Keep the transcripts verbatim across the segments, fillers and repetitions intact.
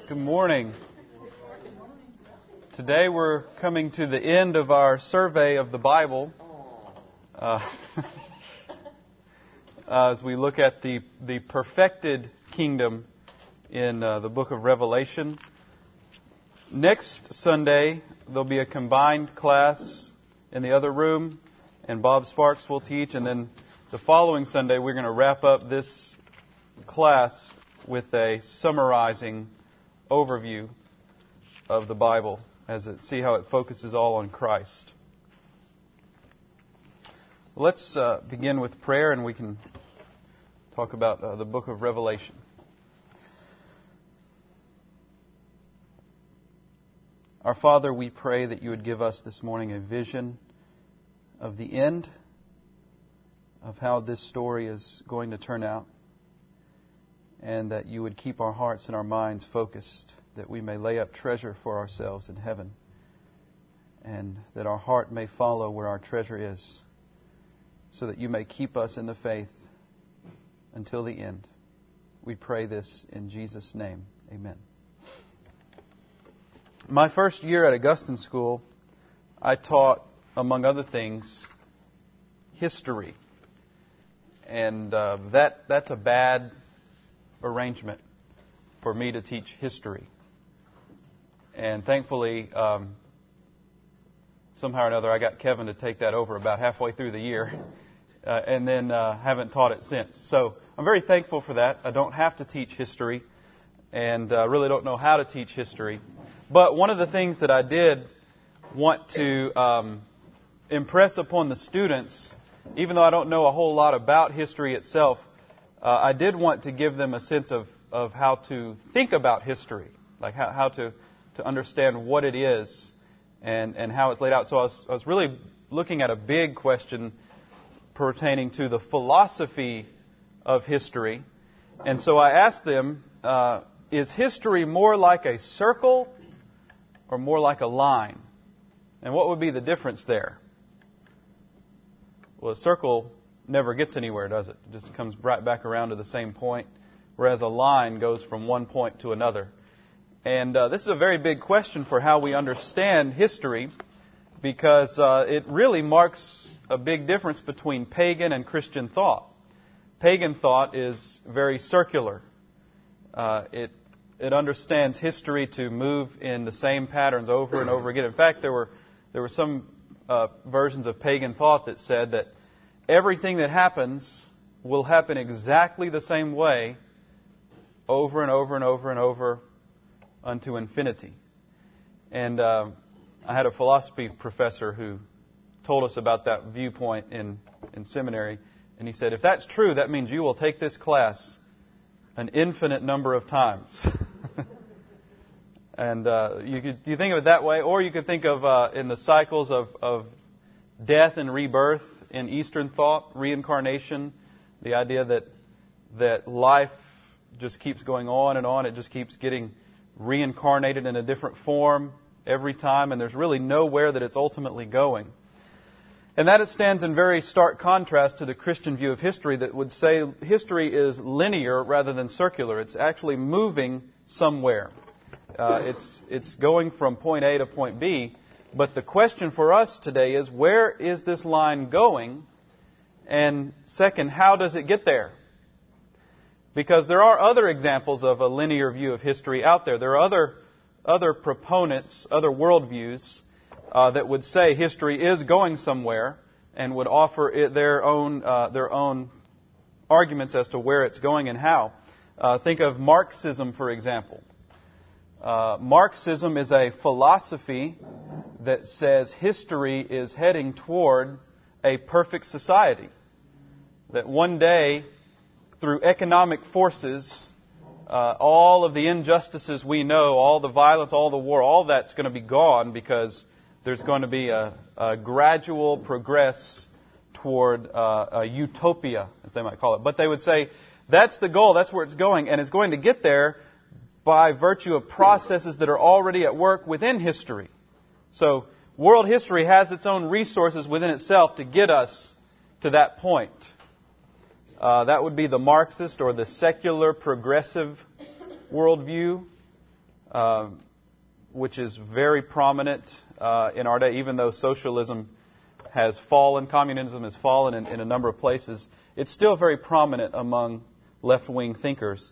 Good morning. Today we're coming to the end of our survey of the Bible uh, as we look at the, the perfected kingdom in uh, the book of Revelation. Next Sunday there'll be a combined class in the other room, and Bob Sparks will teach, and then the following Sunday we're going to wrap up this class with a summarizing overview of the Bible as it see how it focuses all on Christ. Let's uh, begin with prayer, and we can talk about uh, the book of Revelation. Our Father, we pray that you would give us this morning a vision of the end, of how this story is going to turn out, and that you would keep our hearts and our minds focused, that we may lay up treasure for ourselves in heaven, and that our heart may follow where our treasure is, so that you may keep us in the faith until the end. We pray this in Jesus' name. Amen. My first year at Augustine School, I taught, among other things, history. And uh, that that's a bad arrangement for me to teach history. And thankfully, um, somehow or another, I got Kevin to take that over about halfway through the year, uh, and then uh, haven't taught it since. So I'm very thankful for that. I don't have to teach history, and uh, really don't know how to teach history. But one of the things that I did want to um, impress upon the students, even though I don't know a whole lot about history itself, uh, I did want to give them a sense of, of how to think about history, like how, how to, to understand what it is and, and how it's laid out. So I was, I was really looking at a big question pertaining to the philosophy of history. And so I asked them, uh, is history more like a circle or more like a line? And what would be the difference there? Well, a circle never gets anywhere, does it? It just comes right back around to the same point, whereas a line goes from one point to another. And uh, this is a very big question for how we understand history, because uh, it really marks a big difference between pagan and Christian thought. Pagan thought is very circular. Uh, it it understands history to move in the same patterns over and over again. In fact, there were there were some uh, versions of pagan thought that said that everything that happens will happen exactly the same way over and over and over and over unto infinity. And uh, I had a philosophy professor who told us about that viewpoint in, in seminary. And he said, if that's true, that means you will take this class an infinite number of times. And uh, you could you think of it that way, or you could think of uh, in the cycles of, of death and rebirth in Eastern thought, reincarnation, the idea that that life just keeps going on and on. It just keeps getting reincarnated in a different form every time, and there's really nowhere that it's ultimately going. And that it stands in very stark contrast to the Christian view of history that would say history is linear rather than circular. It's actually moving somewhere. Uh, it's it's going from point A to point B. But the question for us today is, where is this line going? And second, how does it get there? Because there are other examples of a linear view of history out there. There are other other proponents, other worldviews uh, that would say history is going somewhere and would offer it their own uh, their own arguments as to where it's going and how. Uh, think of Marxism, for example. Uh, Marxism is a philosophy that says history is heading toward a perfect society. That one day, through economic forces, uh, all of the injustices we know, all the violence, all the war, all that's going to be gone because there's going to be a, a gradual progress toward uh, a utopia, as they might call it. But they would say that's the goal, that's where it's going, and it's going to get there by virtue of processes that are already at work within history. So world history has its own resources within itself to get us to that point. Uh, that would be the Marxist or the secular progressive worldview. uh, which is very prominent uh, in our day, even though socialism has fallen, communism has fallen in, in a number of places, it's still very prominent among left-wing thinkers.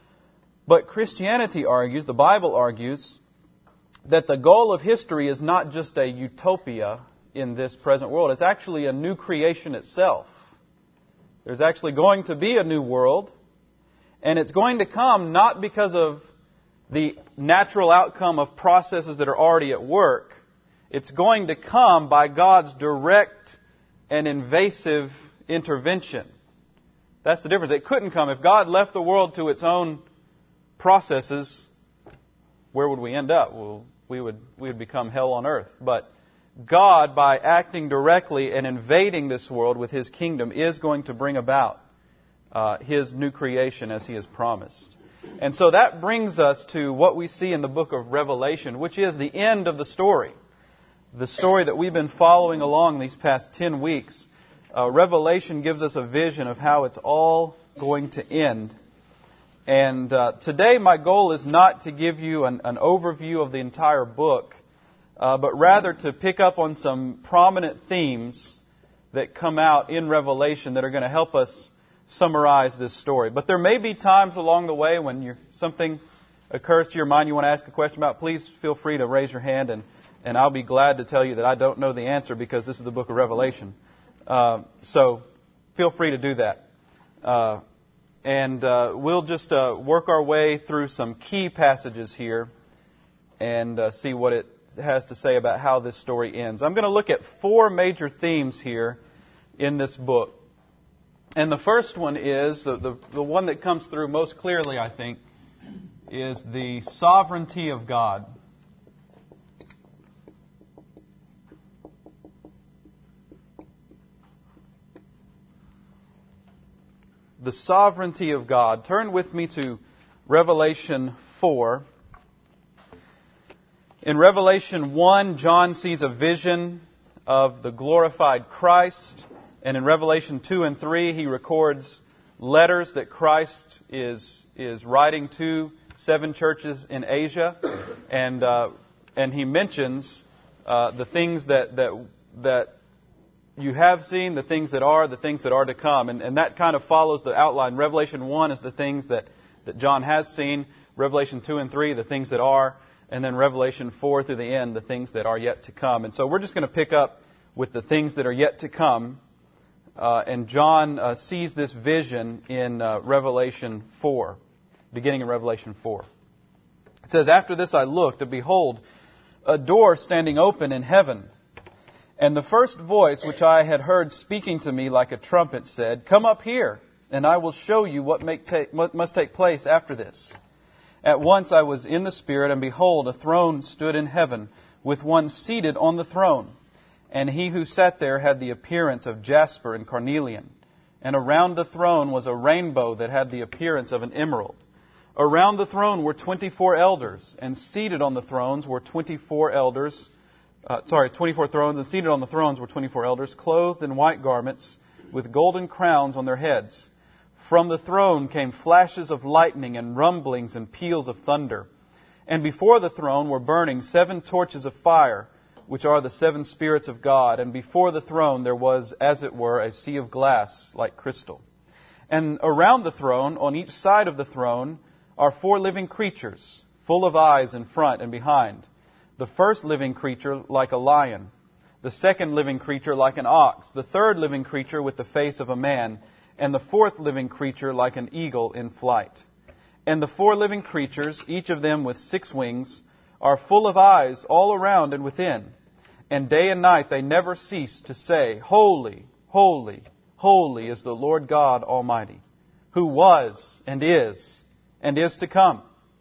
But Christianity argues, the Bible argues, that the goal of history is not just a utopia in this present world. It's actually a new creation itself. There's actually going to be a new world, and it's going to come not because of the natural outcome of processes that are already at work. It's going to come by God's direct and invasive intervention. That's the difference. It couldn't come. If God left the world to its own processes, where would we end up? Well, we would we would become hell on earth. But God, by acting directly and invading this world with His kingdom, is going to bring about uh, His new creation as He has promised. And so that brings us to what we see in the book of Revelation, which is the end of the story. The story that we've been following along these past ten weeks. Uh, Revelation gives us a vision of how it's all going to end. And uh, today my goal is not to give you an, an overview of the entire book, uh, but rather to pick up on some prominent themes that come out in Revelation that are going to help us summarize this story. But there may be times along the way when you're, something occurs to your mind you want to ask a question about. Please feel free to raise your hand, and, and I'll be glad to tell you that I don't know the answer because this is the book of Revelation. Uh, so feel free to do that. Uh, and uh, we'll just uh, work our way through some key passages here and uh, see what it has to say about how this story ends. I'm going to look at four major themes here in this book. And the first one is, the, the, the one that comes through most clearly, I think, is the sovereignty of God. The sovereignty of God. Turn with me to Revelation four. In Revelation one, John sees a vision of the glorified Christ. And in Revelation two and three, he records letters that Christ is is writing to seven churches in Asia. And uh, and he mentions uh, the things that, that, that you have seen, the things that are, the things that are to come. And, and that kind of follows the outline. Revelation one is the things that, that John has seen. Revelation two and three, the things that are. And then Revelation four through the end, the things that are yet to come. And so we're just going to pick up with the things that are yet to come. Uh, and John uh, sees this vision in uh, Revelation four, beginning in Revelation four. It says, "After this I looked, and behold, a door standing open in heaven. And the first voice which I had heard speaking to me like a trumpet said, 'Come up here, and I will show you what, make ta- what must take place after this.' At once I was in the Spirit, and behold, a throne stood in heaven, with one seated on the throne. And he who sat there had the appearance of jasper and carnelian. And around the throne was a rainbow that had the appearance of an emerald. Around the throne were twenty-four elders, and seated on the thrones were twenty-four elders, uh, sorry, twenty-four thrones, and seated on the thrones were twenty-four elders, clothed in white garments, with golden crowns on their heads. From the throne came flashes of lightning and rumblings and peals of thunder. And before the throne were burning seven torches of fire, which are the seven spirits of God. And before the throne there was, as it were, a sea of glass like crystal. And around the throne, on each side of the throne, are four living creatures, full of eyes in front and behind. The first living creature like a lion, the second living creature like an ox, the third living creature with the face of a man, and the fourth living creature like an eagle in flight. And the four living creatures, each of them with six wings, are full of eyes all around and within. And day and night they never cease to say, 'Holy, holy, holy is the Lord God Almighty, who was and is and is to come.'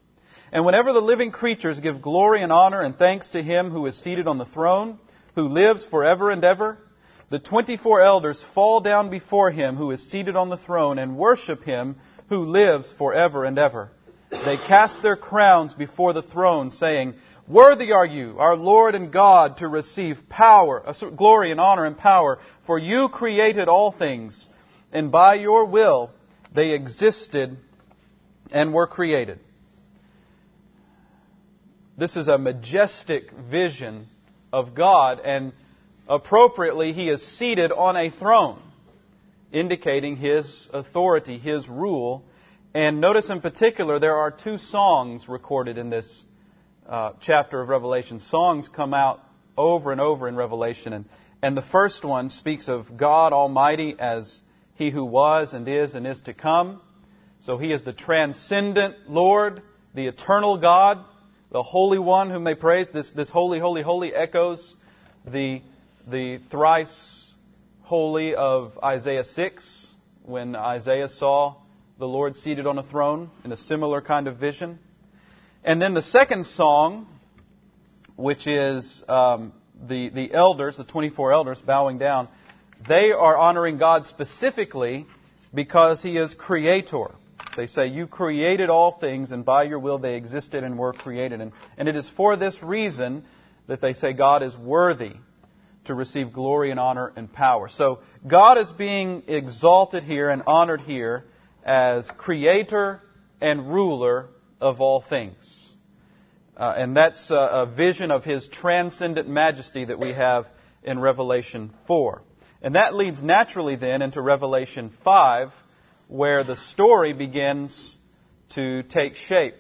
And whenever the living creatures give glory and honor and thanks to Him who is seated on the throne, who lives forever and ever, the twenty-four elders fall down before Him who is seated on the throne and worship Him who lives forever and ever. They cast their crowns before the throne, saying, 'Worthy are you, our Lord and God, to receive power, glory and honor and power, for you created all things, and by your will they existed and were created.'" This is a majestic vision of God, and appropriately He is seated on a throne, indicating His authority, His rule. And notice in particular, there are two songs recorded in this uh, chapter of Revelation. Songs come out over and over in Revelation. And, and the first one speaks of God Almighty as He who was and is and is to come. So He is the transcendent Lord, the eternal God, the Holy One whom they praise. This, this holy, holy, holy echoes the, the thrice holy of Isaiah six, when Isaiah saw the Lord seated on a throne in a similar kind of vision. And then the second song, which is um, the, the elders, the twenty-four elders bowing down, they are honoring God specifically because He is Creator. They say, you created all things, and by your will they existed and were created. And, and it is for this reason that they say God is worthy to receive glory and honor and power. So God is being exalted here and honored here as Creator and ruler of all things. Uh, and that's a, a vision of His transcendent majesty that we have in Revelation four. And that leads naturally then into Revelation five, where the story begins to take shape.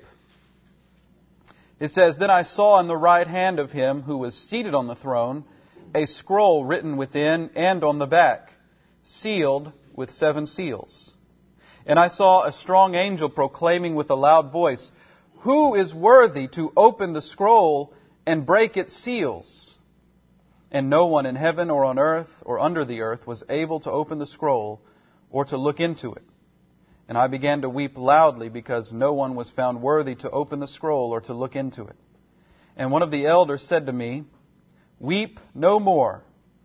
It says, Then I saw in the right hand of Him who was seated on the throne a scroll written within and on the back, sealed with seven seals. And I saw a strong angel proclaiming with a loud voice, Who is worthy to open the scroll and break its seals? And no one in heaven or on earth or under the earth was able to open the scroll or to look into it. And I began to weep loudly because no one was found worthy to open the scroll or to look into it. And one of the elders said to me, Weep no more.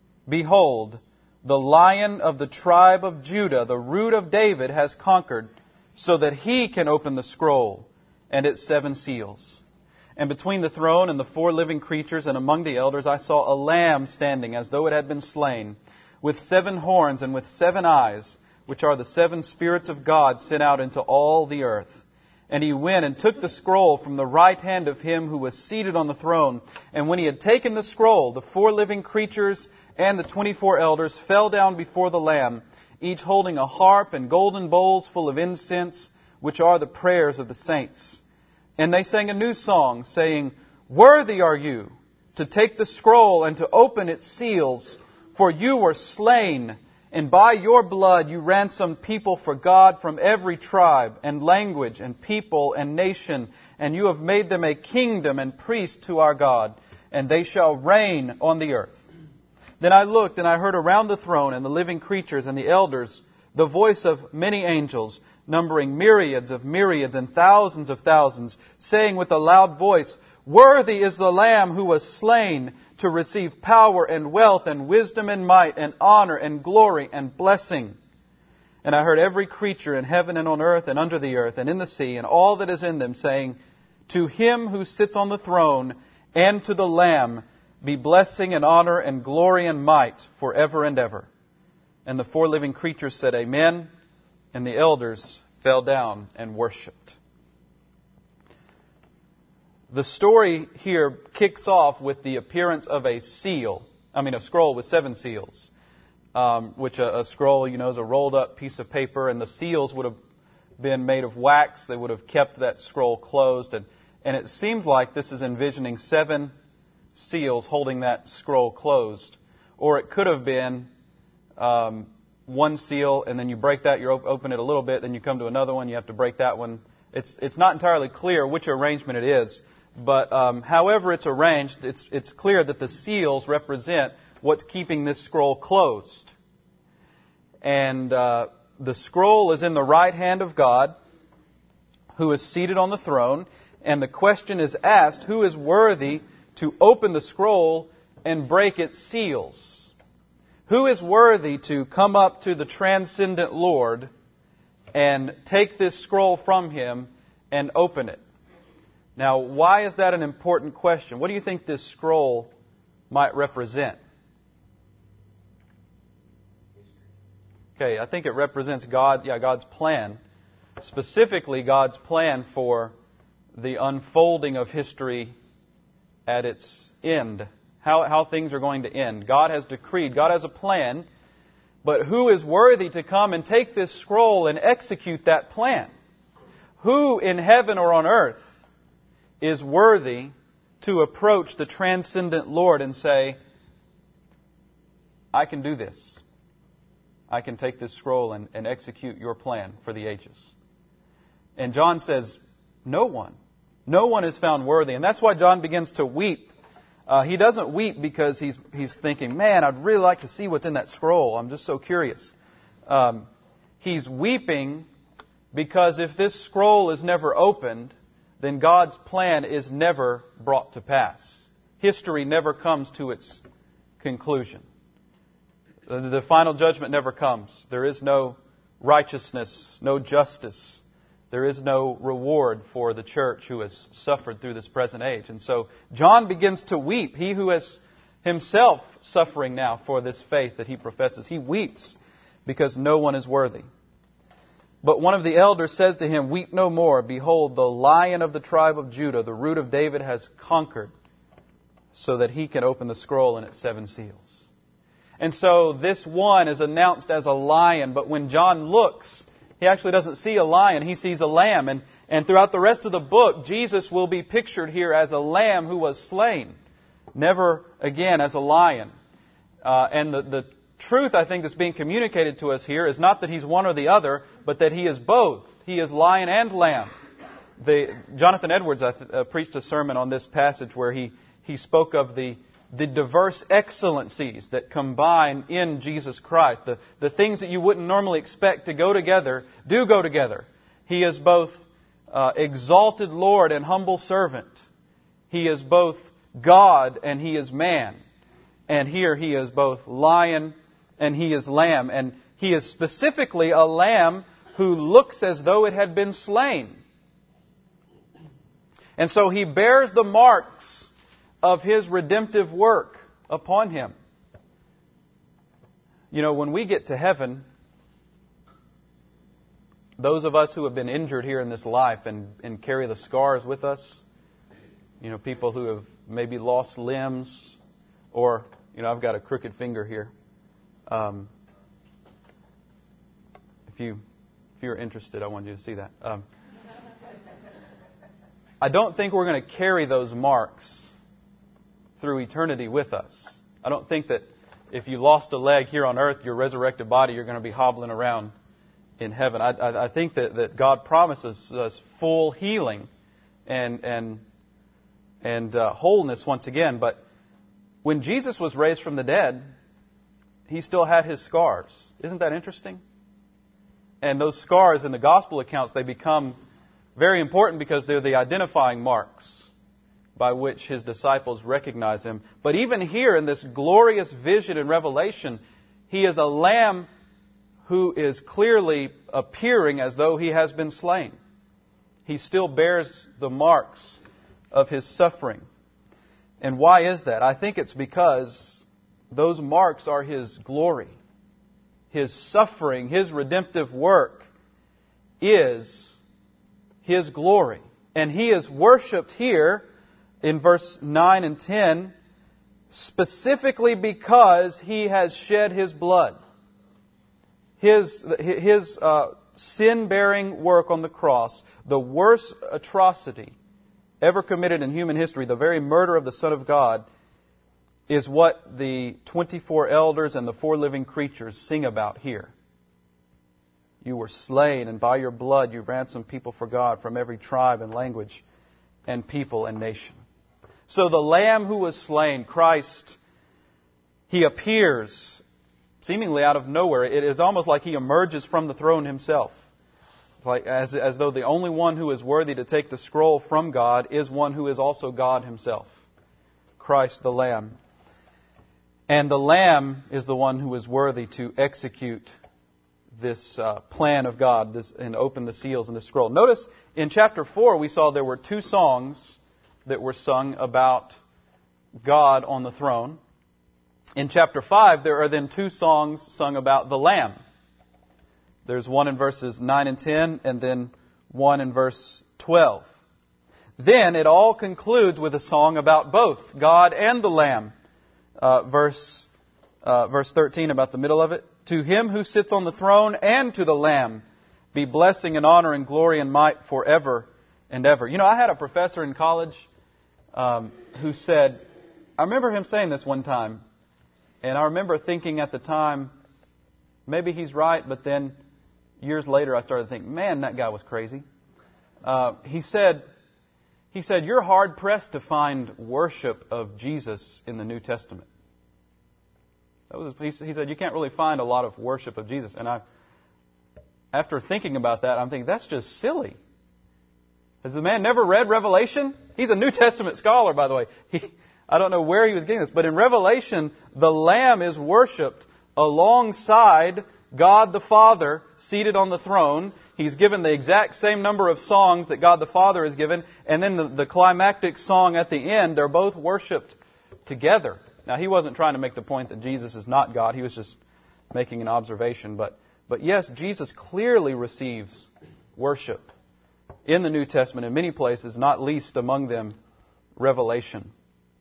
Behold, the Lion of the tribe of Judah, the root of David, has conquered, so that He can open the scroll and its seven seals. And between the throne and the four living creatures and among the elders I saw a lamb standing as though it had been slain, with seven horns and with seven eyes, which are the seven spirits of God sent out into all the earth. And he went and took the scroll from the right hand of Him who was seated on the throne. And when he had taken the scroll, the four living creatures and the twenty-four elders fell down before the Lamb, each holding a harp and golden bowls full of incense, which are the prayers of the saints. And they sang a new song, saying, Worthy are you to take the scroll and to open its seals, for you were slain, and by your blood you ransomed people for God from every tribe and language and people and nation, and you have made them a kingdom and priests to our God, and they shall reign on the earth. Then I looked, and I heard around the throne and the living creatures and the elders the voice of many angels, numbering myriads of myriads and thousands of thousands, saying with a loud voice, Worthy is the Lamb who was slain to receive power and wealth and wisdom and might and honor and glory and blessing. And I heard every creature in heaven and on earth and under the earth and in the sea and all that is in them saying, To Him who sits on the throne and to the Lamb be blessing and honor and glory and might forever and ever. And the four living creatures said, Amen. And the elders fell down and worshipped. The story here kicks off with the appearance of a seal. I mean, a scroll with seven seals. Um, which a, a scroll, you know, is a rolled up piece of paper, and the seals would have been made of wax. They would have kept that scroll closed. And, and it seems like this is envisioning seven seals holding that scroll closed. Or it could have been um, one seal, and then you break that, you open it a little bit, then you come to another one, you have to break that one. It's, it's not entirely clear which arrangement it is. But um, however it's arranged, it's, it's clear that the seals represent what's keeping this scroll closed. And uh, the scroll is in the right hand of God, who is seated on the throne. And the question is asked, who is worthy to open the scroll and break its seals? Who is worthy to come up to the transcendent Lord and take this scroll from Him and open it? Now, why is that an important question? What do you think this scroll might represent? Okay, I think it represents God, yeah, God's plan. Specifically, God's plan for the unfolding of history at its end, how, how things are going to end. God has decreed, God has a plan, but who is worthy to come and take this scroll and execute that plan? Who in heaven or on earth is worthy to approach the transcendent Lord and say, I can do this. I can take this scroll and, and execute your plan for the ages. And John says, no one. No one is found worthy. And that's why John begins to weep. Uh, he doesn't weep because he's he's thinking, man, I'd really like to see what's in that scroll. I'm just so curious. Um, he's weeping because if this scroll is never opened, then God's plan is never brought to pass. History never comes to its conclusion. The, the final judgment never comes. There is no righteousness, no justice. There is no reward for the church who has suffered through this present age. And so John begins to weep. He who is himself suffering now for this faith that he professes, he weeps because no one is worthy. But one of the elders says to him, weep no more. Behold, the Lion of the tribe of Judah, the root of David, has conquered so that he can open the scroll and its seven seals. And so this one is announced as a lion, but when John looks, he actually doesn't see a lion, he sees a lamb. And, and throughout the rest of the book, Jesus will be pictured here as a lamb who was slain, never again as a lion. Uh, and the, the truth, I think, that's being communicated to us here is not that he's one or the other, but that he is both. He is lion and lamb. The, Jonathan Edwards I th- uh, preached a sermon on this passage where he, he spoke of the the diverse excellencies that combine in Jesus Christ. The, the things that you wouldn't normally expect to go together do go together. He is both uh, exalted Lord and humble servant. He is both God and He is man. And here He is both lion and He is lamb. And He is specifically a lamb who looks as though it had been slain. And so He bears the marks of His redemptive work upon Him. You know, when we get to heaven, those of us who have been injured here in this life and, and carry the scars with us, you know, people who have maybe lost limbs, or, you know, I've got a crooked finger here. Um, if you if you're interested, I want you to see that. Um, I don't think we're going to carry those marks through eternity with us. I don't think that if you lost a leg here on earth, your resurrected body, you're going to be hobbling around in heaven. I, I, I think that, that God promises us full healing and and and uh, wholeness once again. But when Jesus was raised from the dead, He still had His scars. Isn't that interesting? And those scars in the gospel accounts, they become very important because they're the identifying marks by which His disciples recognize Him. But even here in this glorious vision and revelation, He is a lamb who is clearly appearing as though He has been slain. He still bears the marks of His suffering. And why is that? I think it's because those marks are His glory. His suffering, His redemptive work is His glory. And He is worshipped here in verse nine and ten, specifically because He has shed His blood. His, his uh, sin-bearing work on the cross, the worst atrocity ever committed in human history, the very murder of the Son of God, is what the twenty-four elders and the four living creatures sing about here. You were slain, and by your blood you ransomed people for God from every tribe and language and people and nation. So the Lamb who was slain, Christ, He appears seemingly out of nowhere. It is almost like He emerges from the throne Himself. Like as, as though the only one who is worthy to take the scroll from God is one who is also God Himself. Christ the Lamb. And the Lamb is the one who is worthy to execute this uh, plan of God this, and open the seals in the scroll. Notice in chapter four we saw there were two songs that were sung about God on the throne. In chapter five, there are then two songs sung about the Lamb. There's one in verses nine and ten, and then one in verse twelve. then it all concludes with a song about both God and the Lamb. Uh, verse uh, verse thirteen, about the middle of it. To Him who sits on the throne and to the Lamb be blessing and honor and glory and might forever and ever. You know, I had a professor in college um, who said, I remember him saying this one time, and I remember thinking at the time, maybe he's right, but then years later I started thinking, man, that guy was crazy. Uh, he said, he said, you're hard-pressed to find worship of Jesus in the New Testament. That was, he said, you can't really find a lot of worship of Jesus. And I, after thinking about that, I'm thinking, that's just silly. Has the man never read Revelation? He's a New Testament scholar, by the way. He, I don't know where he was getting this, but in Revelation, the Lamb is worshipped alongside God the Father seated on the throne. He's given the exact same number of songs that God the Father has given, and then the, the climactic song at the end, they're both worshipped together. Now, he wasn't trying to make the point that Jesus is not God. He was just making an observation. But, but yes, Jesus clearly receives worship in the New Testament in many places, not least among them Revelation.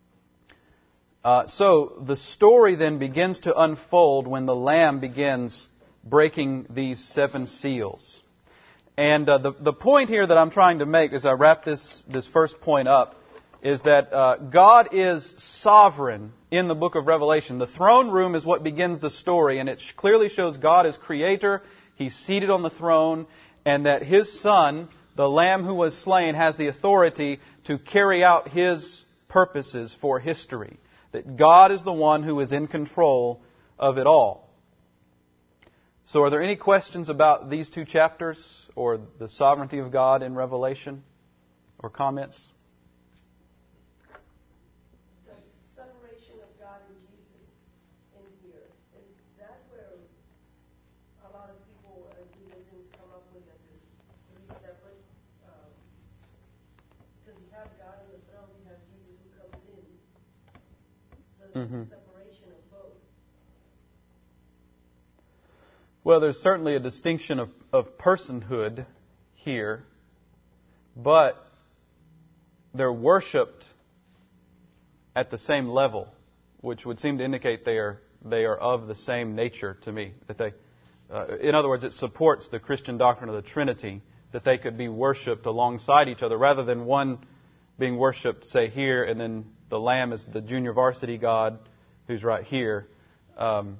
Uh, so the story then begins to unfold when the Lamb begins breaking these seven seals. And uh, the, the point here that I'm trying to make as I wrap this, this first point up is that uh, God is sovereign in the book of Revelation. The throne room is what begins the story, and it clearly shows God as creator. He's seated on the throne, and that His Son, the Lamb who was slain, has the authority to carry out His purposes for history. That God is the one who is in control of it all. So are there any questions about these two chapters or the sovereignty of God in Revelation, or comments? Mm-hmm. Separation of both. Well, there's certainly a distinction of, of personhood here, but they're worshipped at the same level, which would seem to indicate they are they are of the same nature to me. That they, uh, in other words, it supports the Christian doctrine of the Trinity, that they could be worshipped alongside each other, rather than one being worshipped, say, here, and then the Lamb is the junior varsity God who's right here. Um,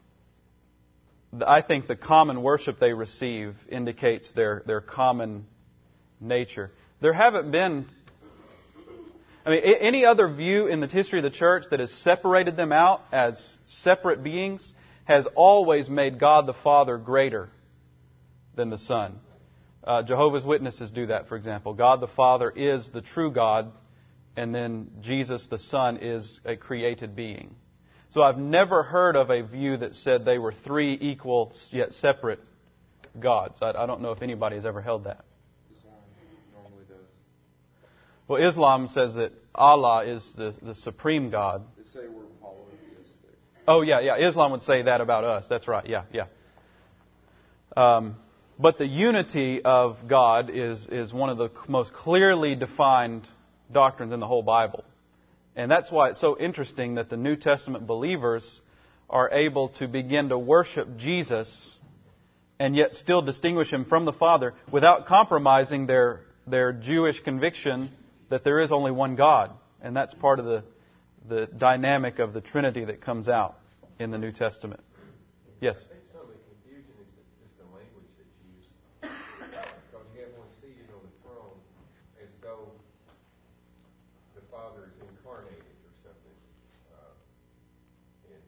I think the common worship they receive indicates their, their common nature. There haven't been, I mean, any other view in the history of the church that has separated them out as separate beings has always made God the Father greater than the Son. Uh, Jehovah's Witnesses do that, for example. God the Father is the true God, and then Jesus the Son is a created being. So I've never heard of a view that said they were three equal yet separate gods. I, I don't know if anybody has ever held that. Islam normally does. Well, Islam says that Allah is the, the supreme God. They say we're polytheistic. Oh, yeah, yeah. Islam would say that about us. That's right. Yeah, yeah. Um, but the unity of God is, is one of the most clearly defined doctrines in the whole Bible. And that's why it's so interesting that the New Testament believers are able to begin to worship Jesus and yet still distinguish Him from the Father without compromising their, their Jewish conviction that there is only one God. And that's part of the, the dynamic of the Trinity that comes out in the New Testament. Yes? I think some of the confusion is just the language that's used. Because you have one seated on the throne as though the Father is incarnated or something. Uh, and,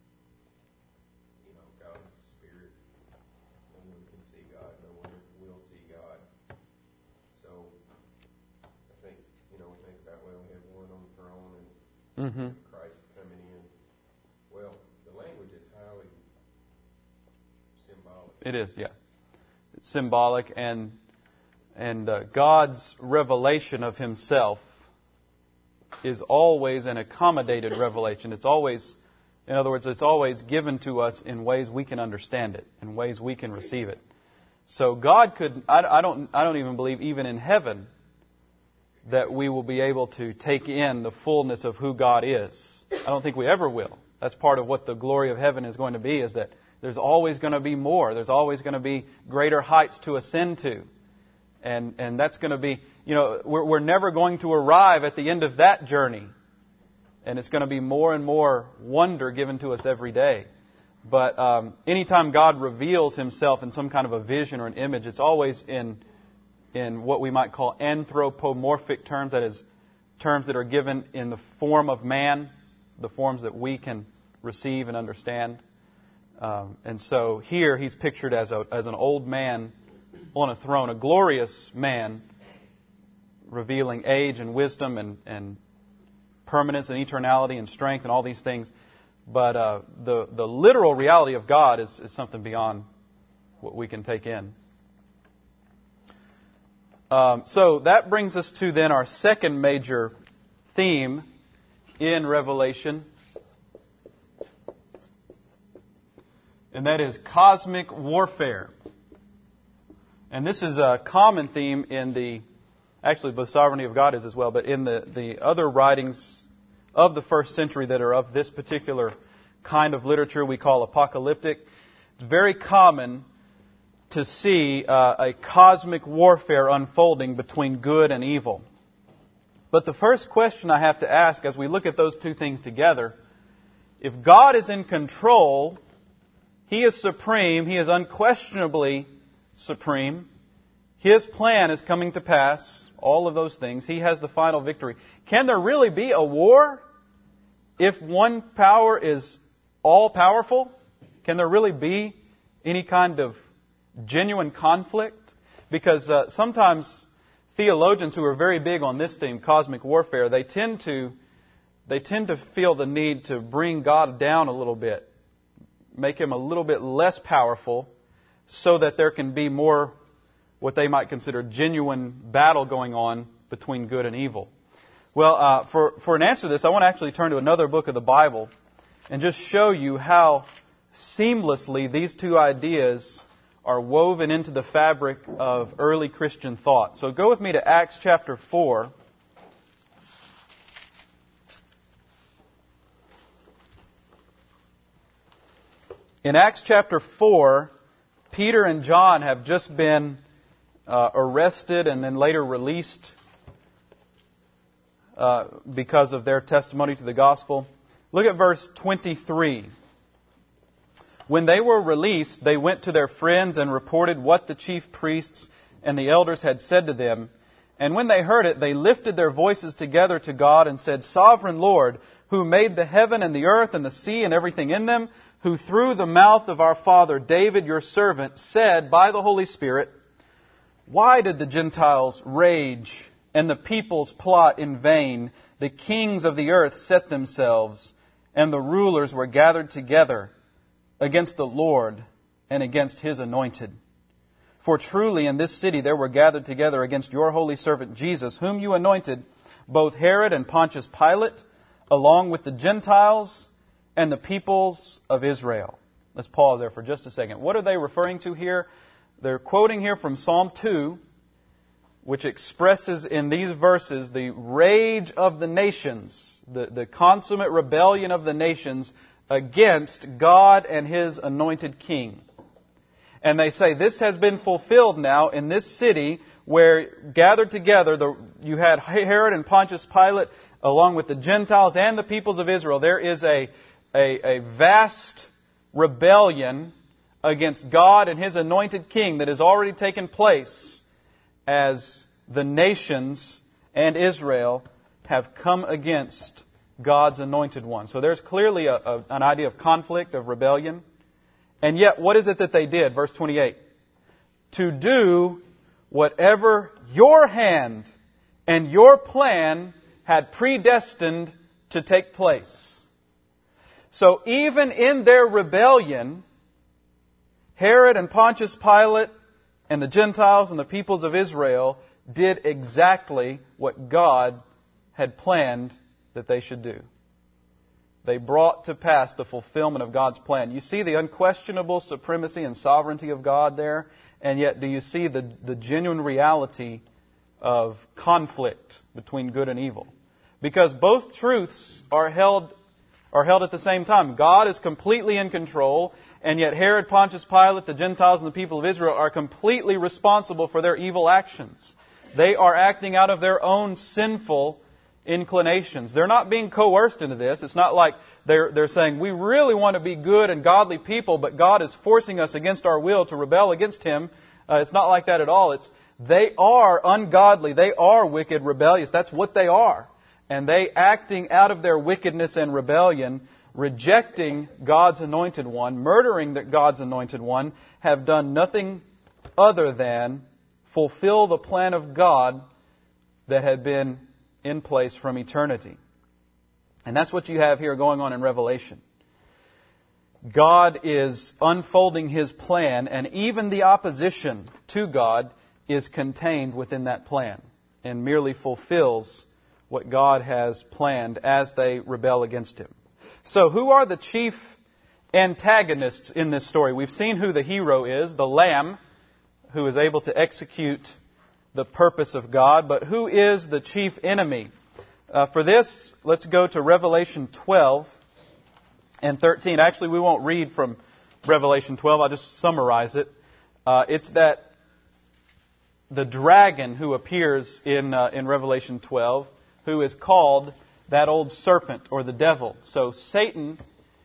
you know, God is a spirit. No one can see God. No one will see God. So, I think, you know, we think about, well, we have one on the throne and Mm-hmm. Christ coming in. Well, the language is highly symbolic. It is, yeah. It's symbolic, and and uh, God's revelation of Himself is always an accommodated revelation. It's always, in other words, it's always given to us in ways we can understand it, in ways we can receive it. So God could, I, I don't, I don't even believe even in heaven that we will be able to take in the fullness of who God is. I don't think we ever will. That's part of what the glory of heaven is going to be, is that there's always going to be more. There's always going to be greater heights to ascend to. And and that's going to be, you know, we're, we're never going to arrive at the end of that journey. And it's going to be more and more wonder given to us every day. But um, anytime God reveals Himself in some kind of a vision or an image, it's always in in what we might call anthropomorphic terms, that is, terms that are given in the form of man, the forms that we can receive and understand. Um, and so here He's pictured as a as an old man on a throne, a glorious man, revealing age and wisdom and, and permanence and eternality and strength and all these things. But uh, the the literal reality of God is, is something beyond what we can take in. Um, so that brings us to then our second major theme in Revelation, and that is cosmic warfare. And this is a common theme in the, actually the sovereignty of God is as well, but in the, the other writings of the first century that are of this particular kind of literature we call apocalyptic. It's very common to see uh, a cosmic warfare unfolding between good and evil. But the first question I have to ask as we look at those two things together, if God is in control, He is supreme, He is unquestionably supreme, His plan is coming to pass, all of those things, He has the final victory. Can there really be a war if one power is all-powerful? Can there really be any kind of genuine conflict? Because uh, sometimes theologians who are very big on this theme, cosmic warfare, they tend to they tend to feel the need to bring God down a little bit, make Him a little bit less powerful, so that there can be more what they might consider genuine battle going on between good and evil. Well, uh, for for an answer to this, I want to actually turn to another book of the Bible and just show you how seamlessly these two ideas are woven into the fabric of early Christian thought. So go with me to Acts chapter four. In Acts chapter four, Peter and John have just been uh, arrested and then later released uh, because of their testimony to the gospel. Look at verse twenty-three. When they were released, they went to their friends and reported what the chief priests and the elders had said to them. And when they heard it, they lifted their voices together to God and said, Sovereign Lord, who made the heaven and the earth and the sea and everything in them, who through the mouth of our father David, your servant, said by the Holy Spirit, why did the Gentiles rage and the peoples plot in vain? The kings of the earth set themselves, and the rulers were gathered together against the Lord and against His anointed. For truly in this city there were gathered together against your holy servant Jesus, whom you anointed, both Herod and Pontius Pilate, along with the Gentiles and the peoples of Israel. Let's pause there for just a second. What are they referring to here? They're quoting here from Psalm two, which expresses in these verses the rage of the nations, the, the consummate rebellion of the nations against God and His anointed king. And they say this has been fulfilled now in this city where gathered together, the, you had Herod and Pontius Pilate along with the Gentiles and the peoples of Israel. There is a, a, a vast rebellion against God and His anointed king that has already taken place as the nations and Israel have come against God's anointed one. So there's clearly a, a, an idea of conflict, of rebellion. And yet, what is it that they did? Verse twenty-eight. To do whatever your hand and your plan had predestined to take place. So even in their rebellion, Herod and Pontius Pilate and the Gentiles and the peoples of Israel did exactly what God had planned that they should do. They brought to pass the fulfillment of God's plan. You see the unquestionable supremacy and sovereignty of God there, and yet do you see the, the genuine reality of conflict between good and evil. Because both truths are held are held at the same time. God is completely in control, and yet Herod, Pontius Pilate, the Gentiles, and the people of Israel are completely responsible for their evil actions. They are acting out of their own sinful inclinations. They're not being coerced into this. It's not like they're, they're saying, we really want to be good and godly people, but God is forcing us against our will to rebel against Him. Uh, it's not like that at all. It's they are ungodly. They are wicked, rebellious. That's what they are. And they, acting out of their wickedness and rebellion, rejecting God's anointed one, murdering God's anointed one, have done nothing other than fulfill the plan of God that had been in place from eternity. And that's what you have here going on in Revelation. God is unfolding His plan, and even the opposition to God is contained within that plan and merely fulfills what God has planned as they rebel against Him. So who are the chief antagonists in this story? We've seen who the hero is, the Lamb, who is able to execute the purpose of God. But who is the chief enemy? Uh, for this, let's go to Revelation twelve and thirteen. Actually, we won't read from Revelation twelve. I'll just summarize it. Uh, it's that the dragon who appears in uh, in Revelation twelve, who is called that old serpent or the devil. So Satan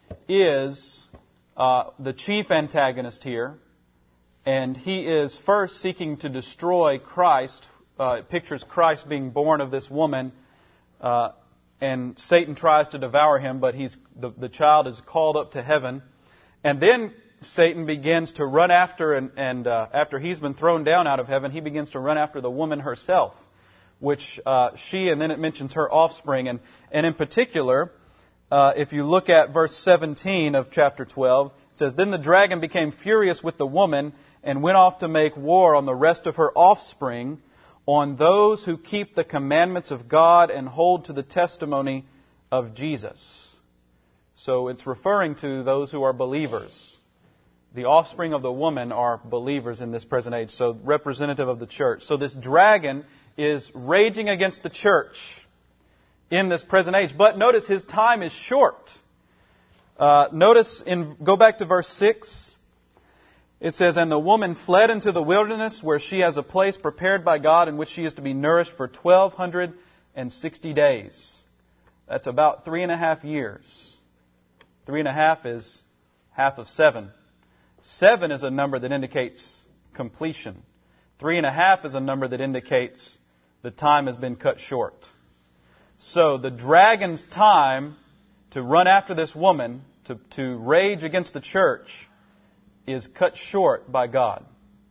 is uh, the chief antagonist here, and he is first seeking to destroy Christ. Uh, it pictures Christ being born of this woman, uh, and Satan tries to devour him, but he's the, the child is called up to heaven, and then Satan begins to run after, and, and uh, after he's been thrown down out of heaven, he begins to run after the woman herself, which uh, she, and then it mentions her offspring. And, and in particular, uh, if you look at verse seventeen of chapter twelve, it says, Then the dragon became furious with the woman and went off to make war on the rest of her offspring, on those who keep the commandments of God and hold to the testimony of Jesus. So it's referring to those who are believers. The offspring of the woman are believers in this present age, so representative of the church. So this dragon is raging against the church in this present age. But notice his time is short. Uh, notice, in go back to verse six. It says, And the woman fled into the wilderness, where she has a place prepared by God in which she is to be nourished for twelve sixty days. That's about three and a half years. Three and a half is half of seven. Seven is a number that indicates completion. Three and a half is a number that indicates the time has been cut short. So the dragon's time to run after this woman, to, to rage against the church, is cut short by God.